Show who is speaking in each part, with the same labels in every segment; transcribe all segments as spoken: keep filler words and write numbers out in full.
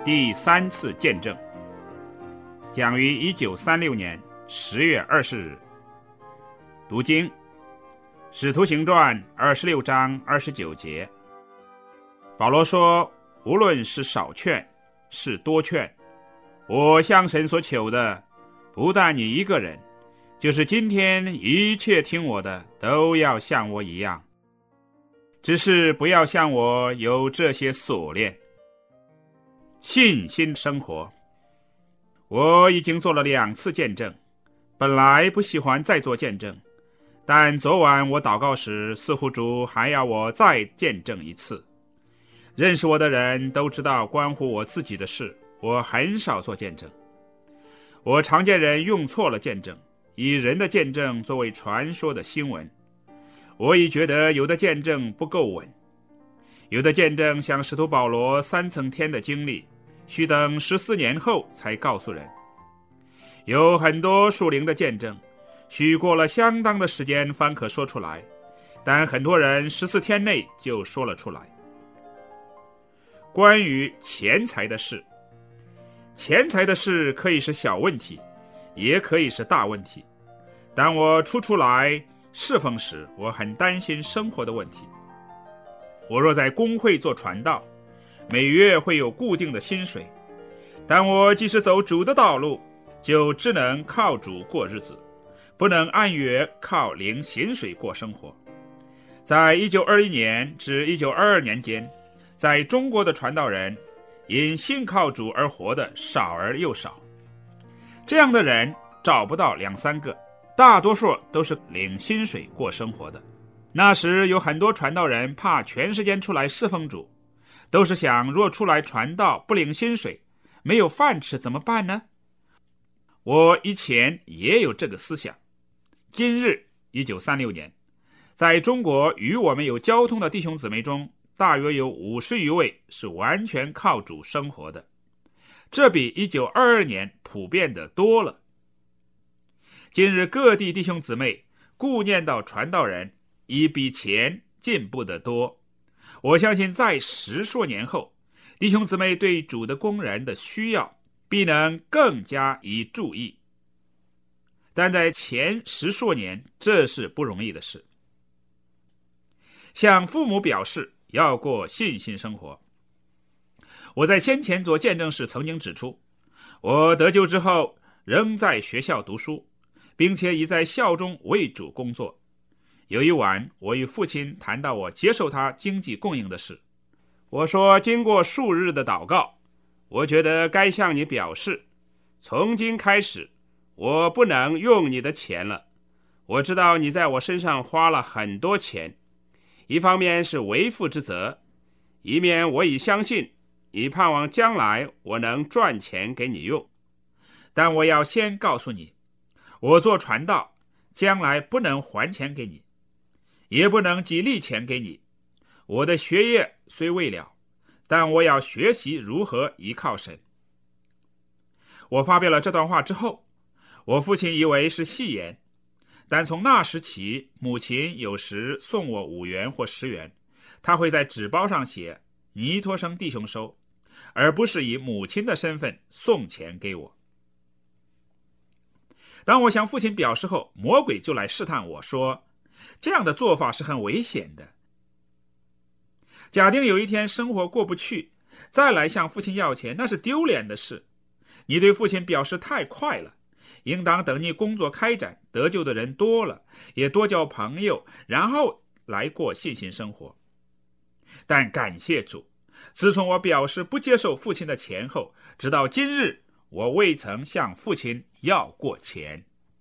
Speaker 1: 第三次见证，讲于一九三六年十月二十日。读经，使徒行传二十六章二十九节。保罗说，无论是少劝是多劝，我向神所求的，不但你一个人，就是今天一切听我的都要像我一样，只是不要像我有这些锁链。信心生活，我已经做了两次见证，本来不喜欢再做见证，但昨晚我祷告时，似乎主还要我再见证一次。认识我的人都知道，关乎我自己的事，我很少做见证。我常见人用错了见证，以人的见证作为传说的新闻。我已觉得有的见证不够稳，有的见证像使徒保罗三层天的经历，需等十四年后才告诉人。有很多属灵的见证，需过了相当的时间方可说出来，但很多人十四天内就说了出来。关于钱财的事，钱财的事可以是小问题，也可以是大问题。当我初出来侍奉时，我很担心生活的问题。我若在公会做传道，每月会有固定的薪水，但我即使走主的道路，就只能靠主过日子，不能按月靠领薪水过生活。在一九二一年至一九二二年间，在中国的传道人因信靠主而活的少而又少，这样的人找不到两三个，大多数都是领薪水过生活的。那时有很多传道人怕全时间出来侍奉主，都是想若出来传道不领薪水，没有饭吃怎么办呢？我以前也有这个思想。今日一九三六年，在中国与我们有交通的弟兄姊妹中，大约有五十余位是完全靠主生活的，这比一九二二年普遍的多了。今日各地弟兄姊妹顾念到传道人，已比前进步得多。我相信在十数年后，弟兄姊妹对主的工人的需要必能更加以注意，但在前十数年，这是不容易的事。向父母表示要过信心生活。我在先前做见证时曾经指出，我得救之后仍在学校读书，并且已在校中为主工作。有一晚，我与父亲谈到我接受他经济供应的事。我说，经过数日的祷告，我觉得该向你表示，从今开始我不能用你的钱了。我知道你在我身上花了很多钱，一方面是为父之责，一面我已相信，以盼望将来我能赚钱给你用。但我要先告诉你，我做传道将来不能还钱给你，也不能给利钱给你。我的学业虽未了，但我要学习如何依靠神。我发表了这段话之后，我父亲以为是戏言，但从那时起，母亲有时送我五元或十元，他会在纸包上写尼托生弟兄收，而不是以母亲的身份送钱给我。当我向父亲表示后，魔鬼就来试探我说，这样的做法是很危险的。假定有一天生活过不去，再来向父亲要钱，那是丢脸的事。你对父亲表示太快了，应当等你工作开展，得救的人多了，也多交朋友，然后来过信心生活。但感谢主，自从我表示不接受父亲的钱后，直到今日，我未曾向父亲要过钱。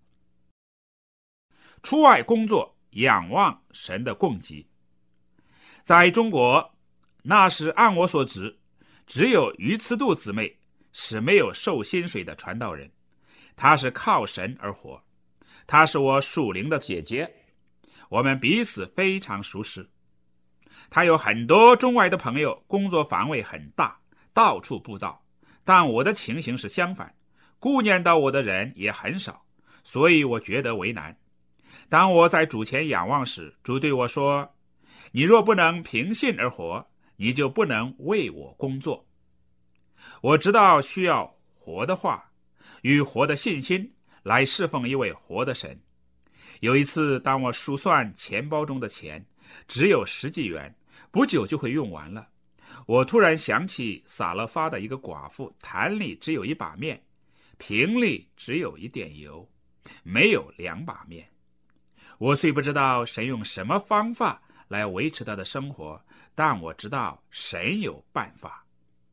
Speaker 1: 出外工作，仰望神的供给。在中国，那时按我所知，只有于慈度姊妹是没有受薪水的传道人，她是靠神而活。她是我属灵的姐姐，我们彼此非常熟识。她有很多中外的朋友，工作范围很大，到处布道，但我的情形是相反，顾念到我的人也很少，所以我觉得为难。当我在主前仰望时，主对我说，你若不能凭信而活，你就不能为我工作。 我知道需要活的话与活的信心来侍奉一位活的神。有一次，当我数算钱包中的钱，只有十几元，不久就会用完了。我突然想起撒勒发的一个寡妇，坛里只有一把面，瓶里只有一点油，没有两把面。我虽不知道神用什么方法来维持他的生活，但我知道神有办法。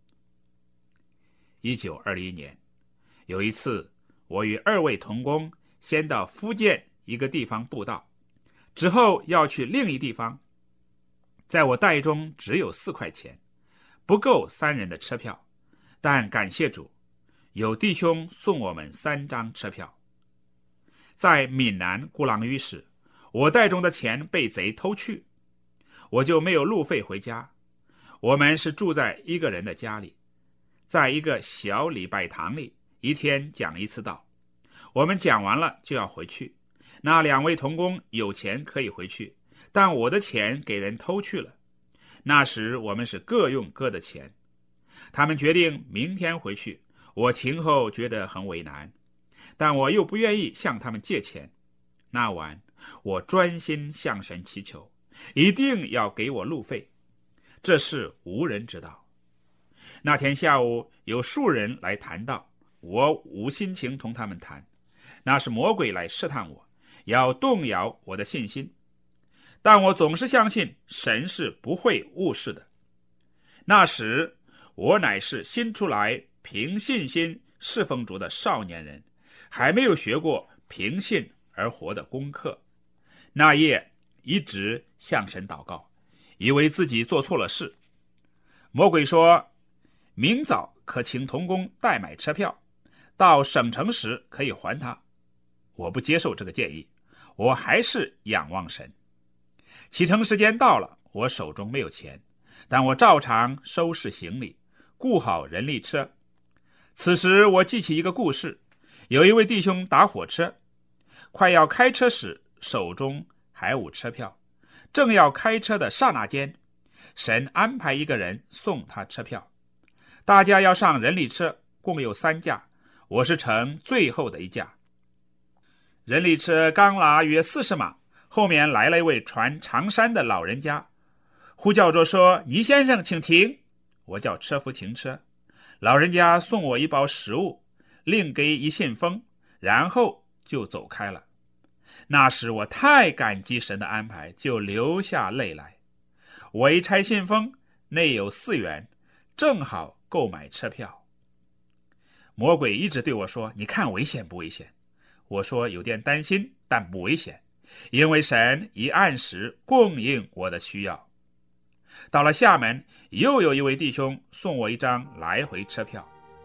Speaker 1: 一九二一年，有一次，我与二位同工先到福建一个地方布道，之后要去另一地方。在我袋中只有四块钱，不够三人的车票，但感谢主，有弟兄送我们三张车票。在闽南鼓浪屿时，我袋中的钱被贼偷去，我就没有路费回家。我们是住在一个人的家里，在一个小礼拜堂里，一天讲一次道。我们讲完了就要回去。那两位同工有钱可以回去，但我的钱给人偷去了。那时我们是各用各的钱。他们决定明天回去，我听后觉得很为难，但我又不愿意向他们借钱。那晚我专心向神祈求，一定要给我路费，这事无人知道。那天下午有数人来谈道，我无心情同他们谈，那是魔鬼来试探我，要动摇我的信心。但我总是相信神是不会误事的。那时我乃是新出来凭信心侍奉主的少年人，还没有学过凭信而活的功课。那夜一直向神祷告，以为自己做错了事。魔鬼说，明早可请同工代买车票，到省城时可以还他。我不接受这个建议，我还是仰望神。启程时间到了，我手中没有钱，但我照常收拾行李，顾好人力车。此时我记起一个故事，有一位弟兄打火车，快要开车时手中还无车票，正要开车的刹那间，神安排一个人送他车票。大家要上人力车，共有三架，我是乘最后的一架。人力车刚拉约四十码，后面来了一位穿长衫的老人家，呼叫着说，倪先生请停。我叫车夫停车，老人家送我一包食物，另给一信封，然后就走开了。那时我太感激神的安排，就流下泪来。我一拆信封，内有四元，正好购买车票。魔鬼一直对我说，你看危险不危险？我说有点担心，但不危险，因为神已按时供应我的需要。到了厦门，又有一位弟兄送我一张来回车票。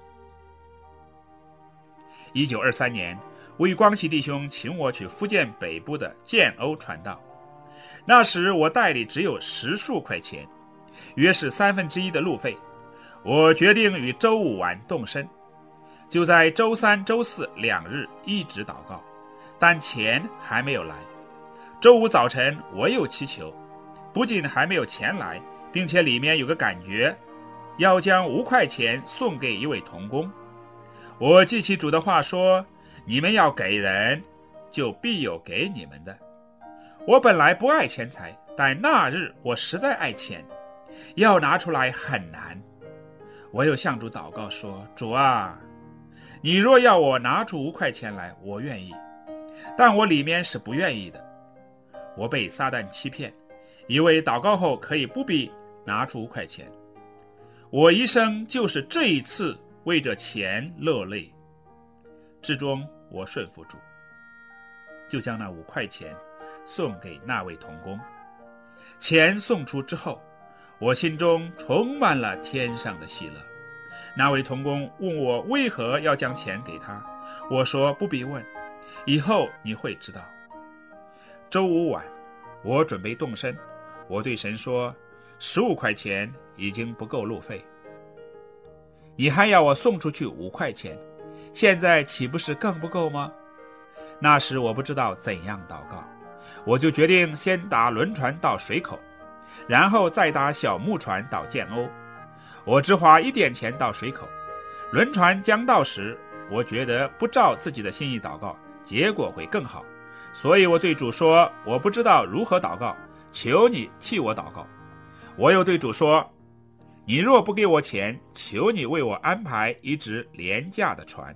Speaker 1: 一九二三年，魏光启弟兄请我去福建北部的建瓯传道。那时我袋里只有十数块钱，约是三分之一的路费。我决定于周五晚动身，就在周三周四两日一直祷告，但钱还没有来。周五早晨我又祈求，不仅还没有钱来，并且里面有个感觉要将五块钱送给一位同工。我记起主的话说，你们要给人，就必有给你们的。我本来不爱钱财，但那日我实在爱钱，要拿出来很难。我又向主祷告说，主啊，你若要我拿出五块钱来，我愿意，但我里面是不愿意的。我被撒旦欺骗，以为祷告后可以不必拿出五块钱。我一生就是这一次为着钱落泪，至终我顺服主，就将那五块钱送给那位同工。钱送出之后，我心中充满了天上的喜乐。那位同工问我为何要将钱给他，我说不必问，以后你会知道。周五晚，我准备动身，我对神说，十五块钱已经不够路费，你还要我送出去五块钱，现在岂不是更不够吗？那时我不知道怎样祷告，我就决定先打轮船到水口，然后再打小木船到建瓯。 我只花一点钱到水口，轮船将到时，我觉得不照自己的心意祷告，结果会更好。所以我对主说，我不知道如何祷告，求你替我祷告。我又对主说，你若不给我钱，求你为我安排一只廉价的船。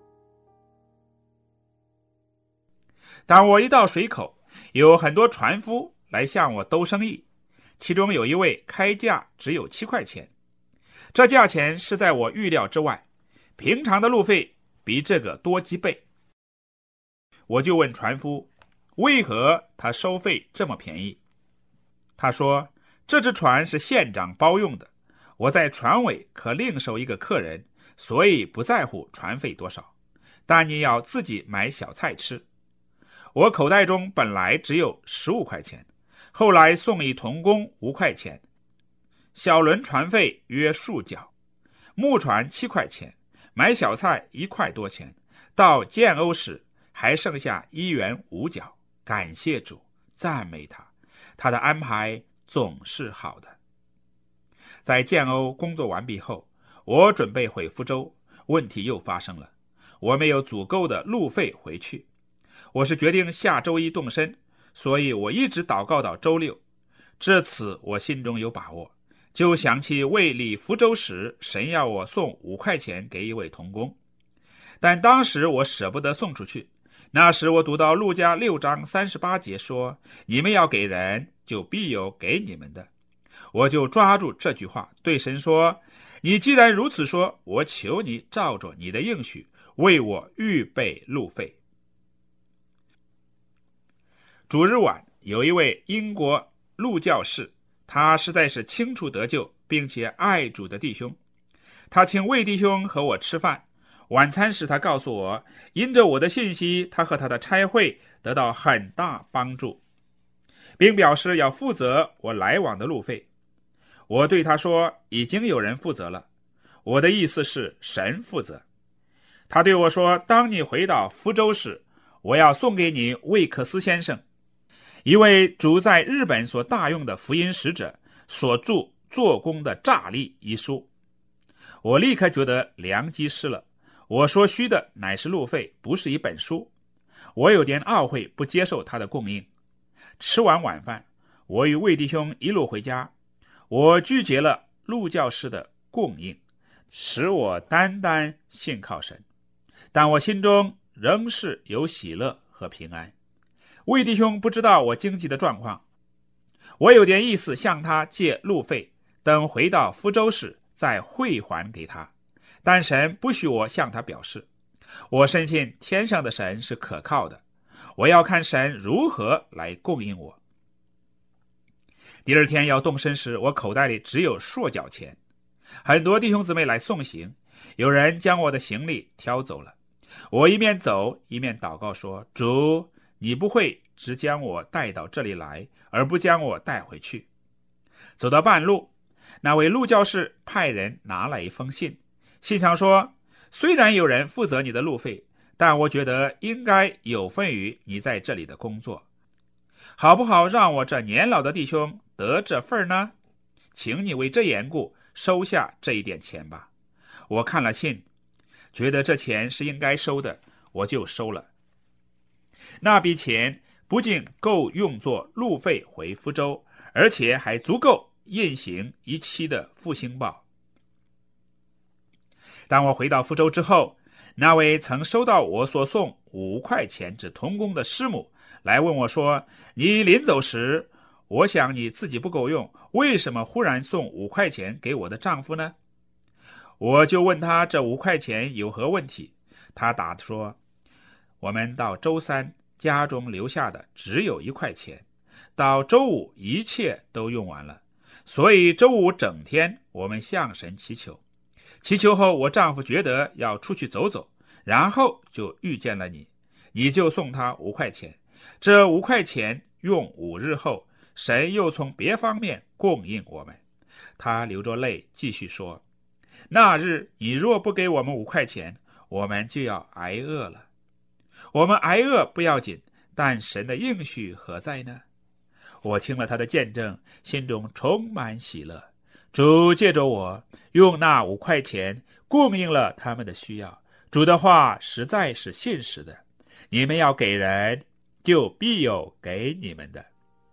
Speaker 1: 当我一到水口，有很多船夫来向我兜生意，其中有一位开价只有七块钱，这价钱是在我预料之外，平常的路费比这个多几倍。我就问船夫，为何他收费这么便宜？他说，这只船是县长包用的，我在船尾可另收一个客人，所以不在乎船费多少，但你要自己买小菜吃。我口袋中本来只有十五块钱，后来送一童工五块钱，小轮船费约数角，木船七块钱，买小菜一块多钱，到建瓯时还剩下一元五角。感谢主，赞美他，他的安排总是好的。在建瓯工作完毕后，我准备回福州，问题又发生了，我没有足够的路费回去。我是决定下周一动身，所以我一直祷告到周六。至此我心中有把握，就想起未离福州时，神要我送五块钱给一位同工，但当时我舍不得送出去。那时我读到路加六章三十八节说，你们要给人，就必有给你们的。我就抓住这句话，对神说，你既然如此说，我求你照着你的应许为我预备路费。主日晚，有一位英国陆教士，他实在是清楚得救并且爱主的弟兄，他请魏弟兄和我吃饭。晚餐时他告诉我，因着我的信息，他和他的差会得到很大帮助，并表示要负责我来往的路费。我对他说，已经有人负责了，我的意思是神负责。他对我说，当你回到福州时，我要送给你魏克斯先生，一位主在日本所大用的福音使者所著做工的诈力一书。我立刻觉得良机失了，我所需的乃是路费，不是一本书。我有点懊悔不接受他的供应。吃完晚饭，我与魏弟兄一路回家，我拒绝了陆教士的供应，使我单单信靠神，但我心中仍是有喜乐和平安。魏弟兄不知道我经济的状况，我有点意思向他借路费，等回到福州时再汇还给他，但神不许我向他表示。我深信天上的神是可靠的，我要看神如何来供应我。第二天要动身时，我口袋里只有数角钱，很多弟兄姊妹来送行，有人将我的行李挑走了。我一面走一面祷告说，主，你不会只将我带到这里来，而不将我带回去。走到半路，那位陆教士派人拿来一封信，信上说，虽然有人负责你的路费，但我觉得应该有份于你在这里的工作，好不好让我这年老的弟兄得这份呢？请你为这缘故收下这一点钱吧。我看了信，觉得这钱是应该收的，我就收了。那笔钱不仅够用作路费回福州，而且还足够印行一期的复兴报。当我回到福州之后，那位曾收到我所送五块钱之童工的师母来问我说，你临走时，我想你自己不够用，为什么忽然送五块钱给我的丈夫呢？我就问他这五块钱有何问题。他答说，我们到周三家中留下的只有一块钱，到周五一切都用完了，所以周五整天我们向神祈求。祈求后，我丈夫觉得要出去走走，然后就遇见了你，你就送他五块钱。这五块钱用五日后，神又从别方面供应我们。他流着泪继续说，那日你若不给我们五块钱，我们就要挨饿了。我们挨饿不要紧，但神的应许何在呢？我听了他的见证，心中充满喜乐， 主借着我用那五块钱供应了他们的需要。主的话实在是信实的，你们要给人，就必有给你们的。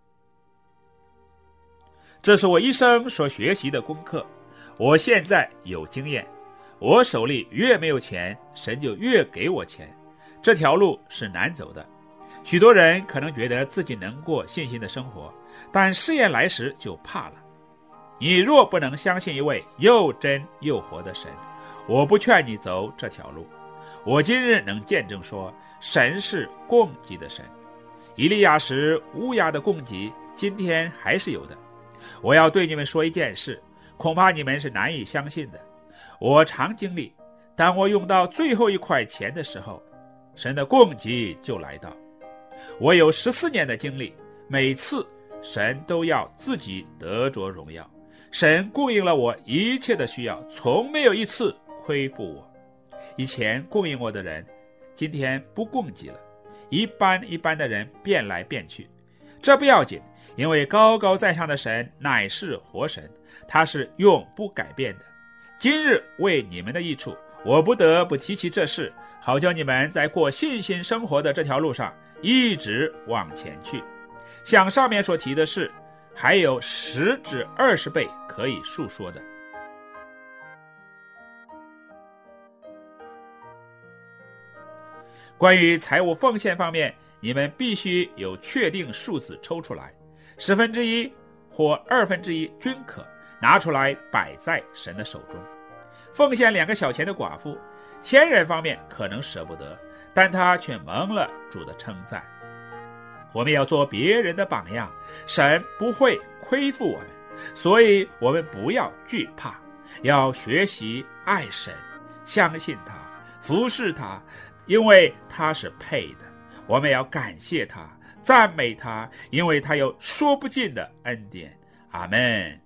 Speaker 1: 这是我一生所学习的功课。我现在有经验，我手里越没有钱，神就越给我钱。这条路是难走的，许多人可能觉得自己能过信心的生活，但试验来时就怕了。你若不能相信一位又真又活的神，我不劝你走这条路。我今日能见证说，神是供给的神。以利亚时乌鸦的供给，今天还是有的。我要对你们说一件事，恐怕你们是难以相信的。我常经历，当我用到最后一块钱的时候，神的供给就来到。我有十四年的经历，每次神都要自己得着荣耀。神供应了我一切的需要，从没有一次亏负我。以前供应我的人，今天不供给了，一般一般的人变来变去，这不要紧，因为高高在上的神乃是活神，他是永不改变的。今日为你们的益处，我不得不提起这事，好叫你们在过信心生活的这条路上一直往前去。像上面所提的事，还有十至二十倍可以述说的。关于财务奉献方面，你们必须有确定数字抽出来，十分之一或二分之一均可拿出来摆在神的手中。奉献两个小钱的寡妇，天人方面可能舍不得，但他却蒙了主的称赞。我们要做别人的榜样，神不会亏负我们，所以我们不要惧怕，要学习爱神，相信他，服侍他，因为他是配的。我们要感谢他，赞美他，因为他有说不尽的恩典。阿们。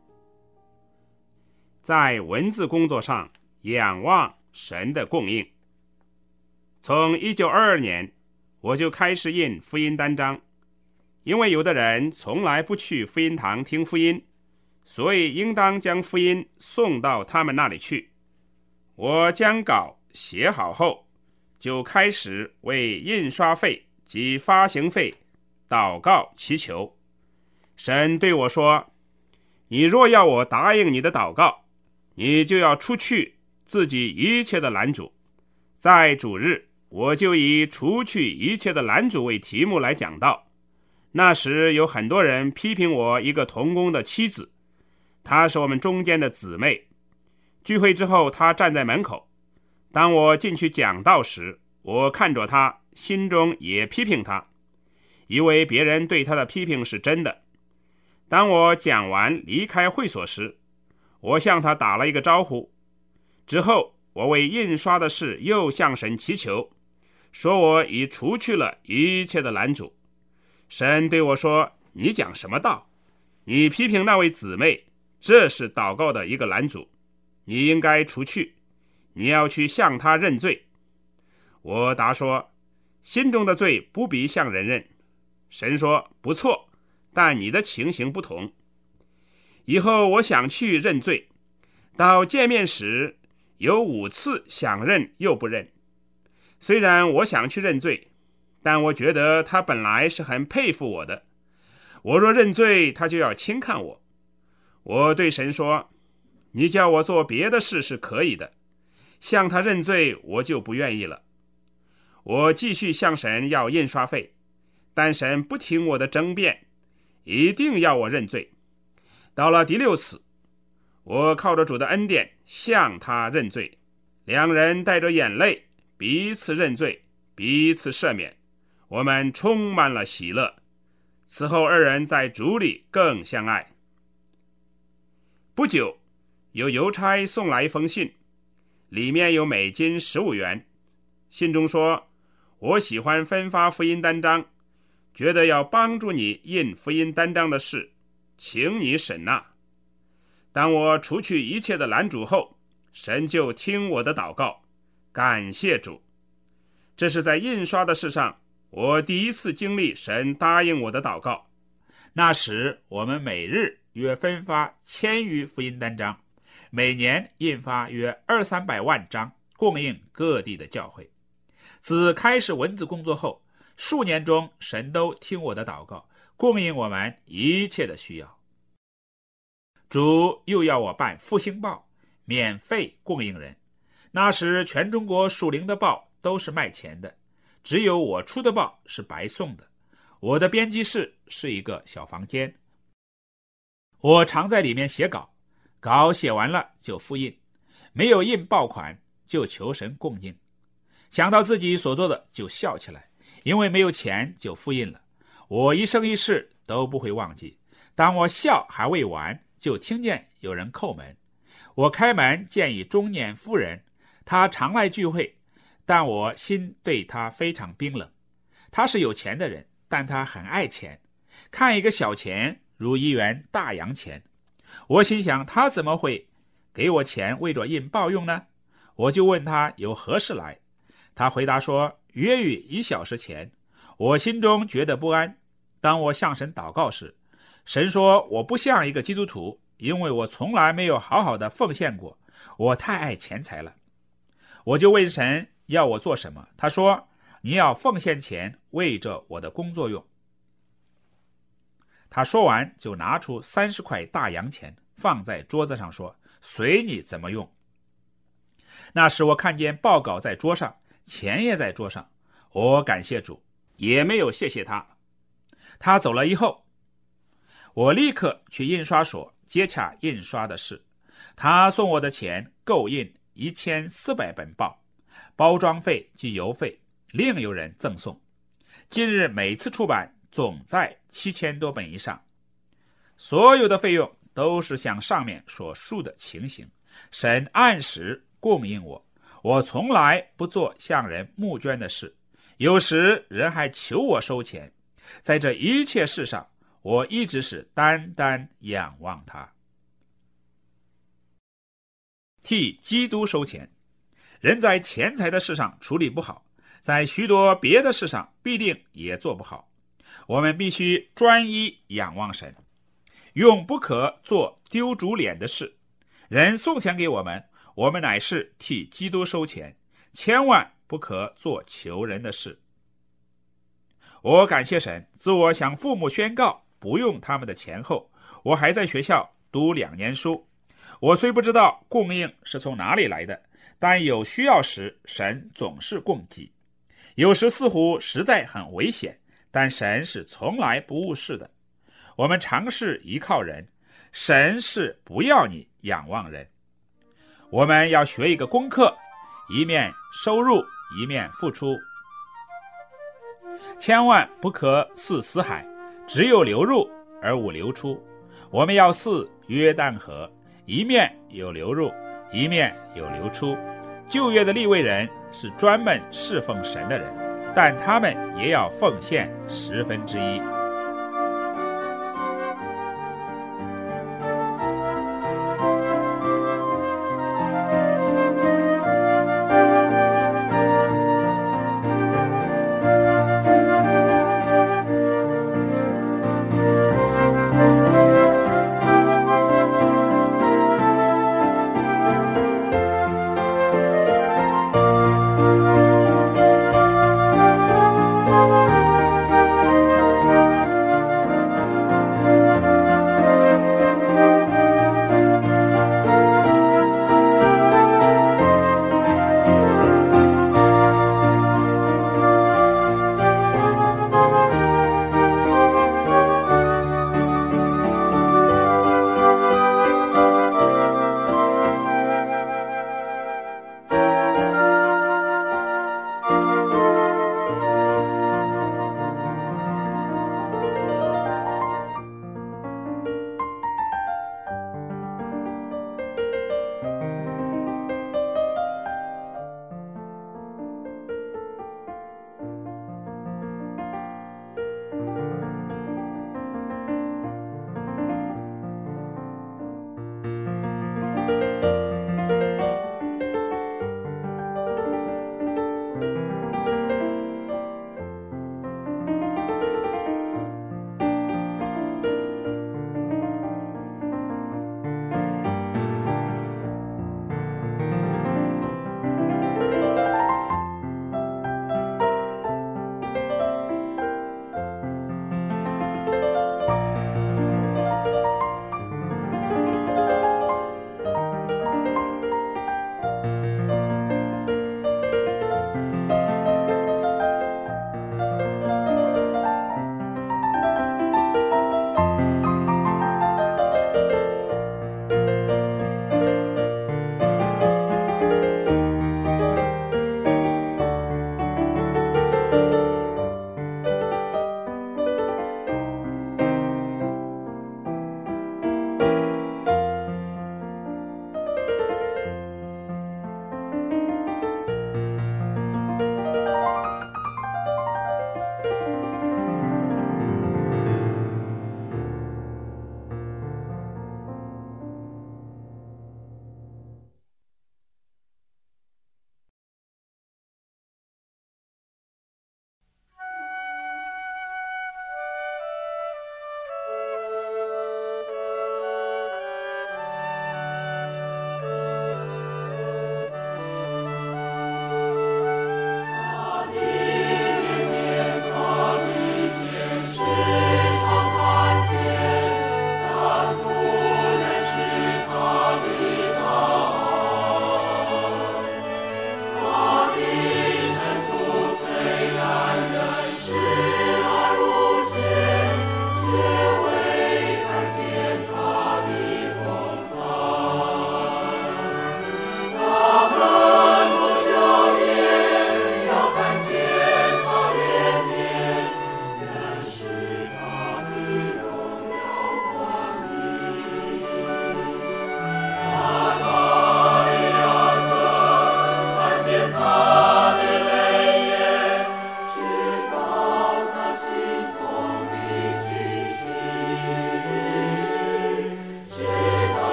Speaker 2: 在文字工作上仰望神的供应。从一九二二年我就开始印福音单张，因为有的人从来不去福音堂听福音，所以应当将福音送到他们那里去。我将稿写好后，就开始为印刷费及发行费祷告祈求。神对我说，你若要我答应你的祷告，你就要除去自己一切的拦阻。在主日，我就以除去一切的拦阻为题目来讲道。那时有很多人批评我一个同工的妻子，她是我们中间的姊妹。聚会之后，她站在门口，当我进去讲道时，我看着她，心中也批评她，以为别人对她的批评是真的。当我讲完离开会所时，我向她打了一个招呼。之后我为印刷的事又向神祈求，说我已除去了一切的拦阻。神对我说，你讲什么道？你批评那位姊妹，这是祷告的一个拦阻，你应该除去，你要去向她认罪。我答说，心中的罪不必向人认。神说，不错，但你的情形不同。以后我想去认罪，到见面时有五次想认又不认。虽然我想去认罪，但我觉得他本来是很佩服我的，我若认罪，他就要轻看我。我对神说，你叫我做别的事是可以的，向他认罪我就不愿意了。我继续向神要印刷费，但神不听我的争辩，一定要我认罪。到了第六次，我靠着主的恩典向他认罪，两人带着眼泪彼此认罪，彼此赦免，我们充满了喜乐。此后二人在主里更相爱。不久，有邮差送来一封信，里面有美金十五元。信中说，我喜欢分发福音单张，觉得要帮助你印福音单张的事，请你审纳。当我除去一切的拦阻后，神就听我的祷告，感谢主。这是在印刷的事上，我第一次经历神答应我的祷告。
Speaker 1: 那时我们每日约分发千余福音单张，每年印发约二三百万张，供应各地的教会。自开始文字工作后，数年中神都听我的祷告，供应我们一切的需要。主又要我办复兴报，免费供应人。那时全中国属灵的报都是卖钱的，只有我出的报是白送的。我的编辑室是一个小房间，我常在里面写稿，稿写完了就复印，没有印报款就求神供应。想到自己所做的就笑起来，因为没有钱就复印了。我一生一世都不会忘记，当我笑还未完，就听见有人叩门。我开门见一中年妇人，她常来聚会，但我心对她非常冰冷。她是有钱的人，但她很爱钱，看一个小钱如一元大洋钱。我心想，她怎么会给我钱为着印报用呢？我就问她有何事来。她回答说，约于一小时前。我心中觉得不安。当我向神祷告时，神说我不像一个基督徒，因为我从来没有好好的奉献过，我太爱钱财了。我就问神要我做什么，他说你要奉献钱为着我的工作用。他说完就拿出三十块大洋钱放在桌子上，说随你怎么用。那时我看见报稿在桌上，钱也在桌上，我感谢主，也没有谢谢他。他走了以后，我立刻去印刷所接洽印刷的事。他送我的钱够印一千四百本报，包装费及邮费另有人赠送。今日每次出版总在七千多本以上。所有的费用都是像上面所述的情形，神按时供应我。我从来不做向人募捐的事，有时人还求我收钱。在这一切事上，我一直是单单仰望他。替基督收钱。人在钱财的事上处理不好，在许多别的事上必定也做不好。我们必须专一仰望神，永不可做丢主脸的事。人送钱给我们，我们乃是替基督收钱，千万不可做求人的事。我感谢神，自我向父母宣告不用他们的钱后，我还在学校读两年书。我虽不知道供应是从哪里来的，但有需要时神总是供给。有时似乎实在很危险，但神是从来不误事的。我们尝试依靠人，神是不要你仰望人。我们要学一个功课，一面收入一面付出，千万不可似死海，只有流入而无流出。我们要似约旦河，一面有流入，一面有流出。旧约的利未人是专门侍奉神的人，但他们也要奉献十分之一。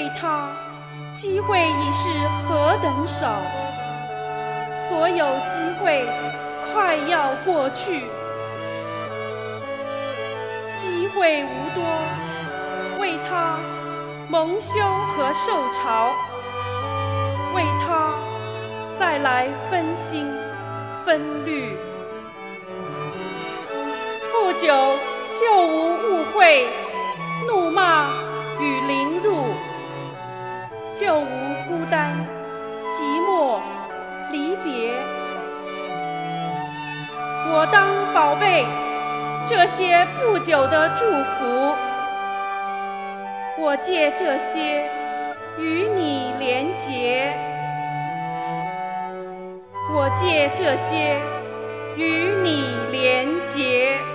Speaker 3: 为他，机会已是何等少，所有机会快要过去。机会无多，为他蒙羞和受潮，为他再来分心分虑。不久就无误会，怒骂与凌辱，就无孤单寂寞离别。我当宝贝这些不久的祝福，我借这些与你连结，我借这些与你连结。